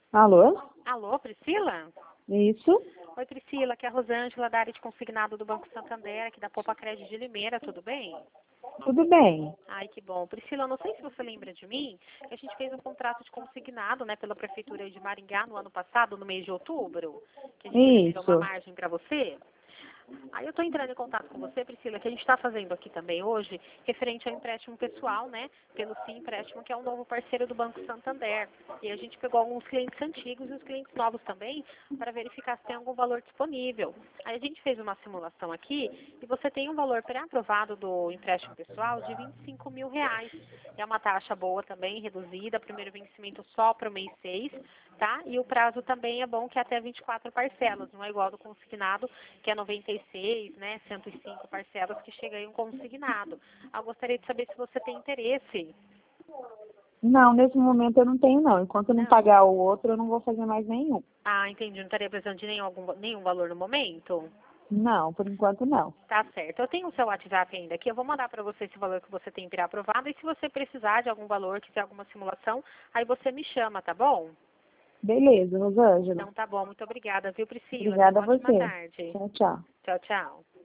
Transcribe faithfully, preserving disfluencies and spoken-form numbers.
Alô? Alô, Priscila? Isso? Oi, Priscila, aqui é a Rosângela, da área de consignado do Banco Santander, aqui da Popa Crédito de Limeira, tudo bem? Tudo bem. Ai, que bom. Priscila, eu não sei se você lembra de mim, que a gente fez um contrato de consignado, né, pela Prefeitura de Maringá no ano passado, no mês de outubro, que a gente liberou uma Isso. margem para você. Aí eu estou entrando em contato com você, Priscila, que a gente está fazendo aqui também hoje, referente ao empréstimo pessoal, né, pelo Sim Empréstimo, que é um novo parceiro do Banco Santander. E a gente pegou alguns clientes antigos e os clientes novos também, para verificar se tem algum valor disponível. Aí a gente fez uma simulação aqui e você tem um valor pré-aprovado do empréstimo pessoal de vinte e cinco mil reais. É uma taxa boa também, reduzida, primeiro vencimento só para o mês seis, tá? E o prazo também é bom, que é até vinte e quatro parcelas, não é igual do consignado, que é noventa e seis, né, cento e cinco parcelas que chega aí um consignado. Eu gostaria de saber se você tem interesse. Não, nesse momento eu não tenho não. Enquanto eu não Não. pagar o outro, eu não vou fazer mais nenhum. Ah, entendi. Não estaria precisando de nenhum, algum, nenhum valor no momento? Não, por enquanto não. Tá certo. Eu tenho o seu WhatsApp ainda aqui. Eu vou mandar para você esse valor que você tem pré-aprovado. E se você precisar de algum valor, quiser alguma simulação, aí você me chama, tá bom? Beleza, Rosângela. Então tá bom. Muito obrigada, viu, Priscila? Tenha Obrigada a uma ótima você. tarde. Tchau, tchau. Tchau, tchau.